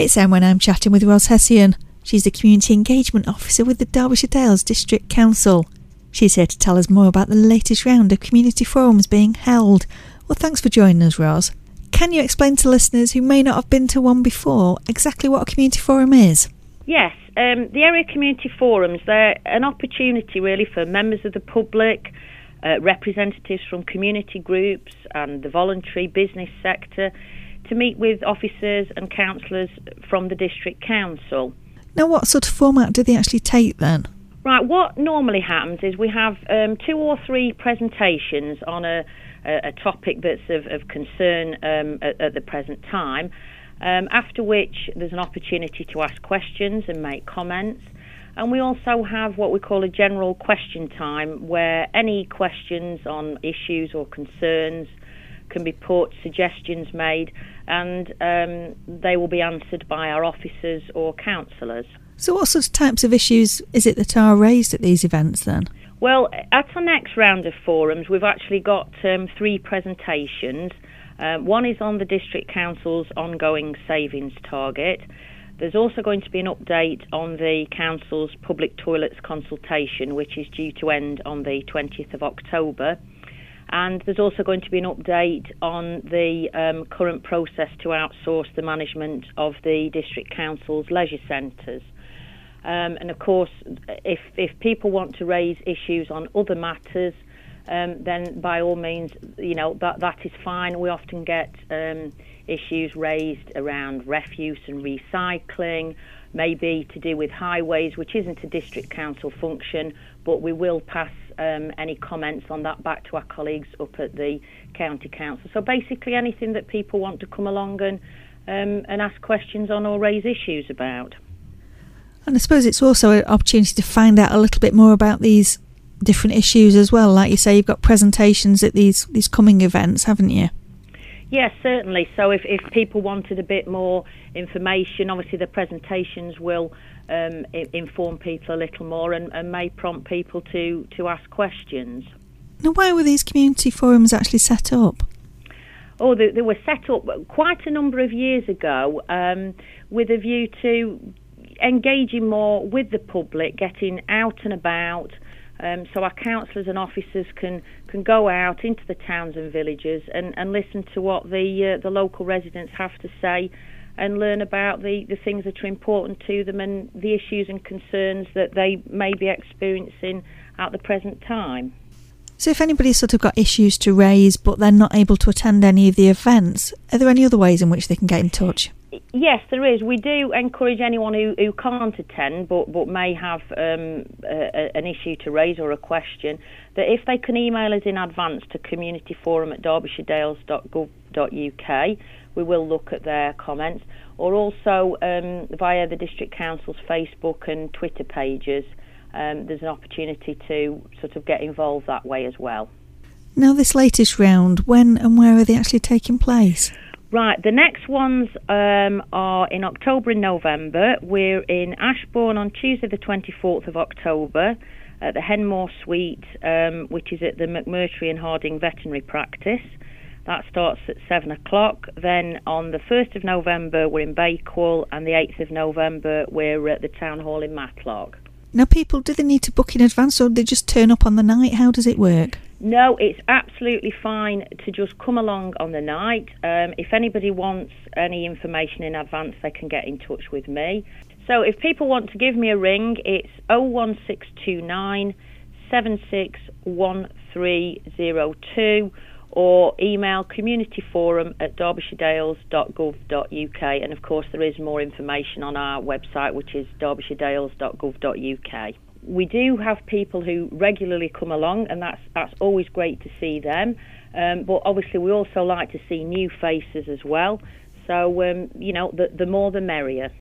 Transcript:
It's Em when I'm chatting with Ros Hessian. She's the Community Engagement Officer with the Derbyshire Dales District Council. She's here to tell us more about the latest round of community forums being held. Well, thanks for joining us, Ros. Can you explain to listeners who may not have been to one before exactly what a community forum is? Yes, the area community forums, they're an opportunity really for members of the public, representatives from community groups and the voluntary business sector to meet with officers and councillors from the District Council. Now, what sort of format do they actually take then? Right, what normally happens is we have 2 or 3 presentations on a topic that's of concern at the present time, after which there's an opportunity to ask questions and make comments. And we also have what we call a general question time, where any questions on issues or concerns can be put, suggestions made, and they will be answered by our officers or councillors. So what sorts of types of issues is it that are raised at these events then? Well, at our next round of forums, we've actually got 3 presentations. One is on the District Council's ongoing savings target. There's also going to be an update on the Council's public toilets consultation, which is due to end on the 20th of October. And there's also going to be an update on the current process to outsource the management of the District Council's leisure centres. And of course, if people want to raise issues on other matters, then by all means, you know, that is fine. We often get issues raised around refuse and recycling, maybe to do with highways, which isn't a District Council function, but we will pass any comments on that back to our colleagues up at the County Council. So basically anything that people want to come along and ask questions on or raise issues about. And I suppose it's also an opportunity to find out a little bit more about these different issues as well. Like you say, you've got presentations at these coming events, haven't you? Yes, certainly. So if people wanted a bit more information, obviously the presentations will inform people a little more and may prompt people to ask questions. Now, why were these community forums actually set up? Oh, they were set up quite a number of years ago with a view to engaging more with the public, getting out and about, so our councillors and officers can go out into the towns and villages and listen to what the local residents have to say and learn about the things that are important to them and the issues and concerns that they may be experiencing at the present time. So if anybody's sort of got issues to raise but they're not able to attend any of the events, are there any other ways in which they can get in touch? Yes, there is. We do encourage anyone who can't attend but may have an issue to raise or a question, that if they can email us in advance to communityforum@derbyshiredales.gov.uk, we will look at their comments, or also via the District Council's Facebook and Twitter pages. There's an opportunity to sort of get involved that way as well. Now, this latest round, when and where are they actually taking place? Right, the next ones are in October and November. We're in Ashbourne on Tuesday the 24th of October at the Henmore Suite, which is at the McMurtry and Harding Veterinary Practice. That starts at 7 o'clock. Then on the 1st of November we're in Bakewell, and the 8th of November we're at the Town Hall in Matlock. Now, people, do they need to book in advance or do they just turn up on the night? How does it work? No, it's absolutely fine to just come along on the night. If anybody wants any information in advance, they can get in touch with me. So if people want to give me a ring, it's 01629 761302 or email communityforum@derbyshiredales.gov.uk, and of course there is more information on our website, which is derbyshiredales.gov.uk. We do have people who regularly come along, and that's always great to see them, but obviously we also like to see new faces as well, so you know, the more the merrier.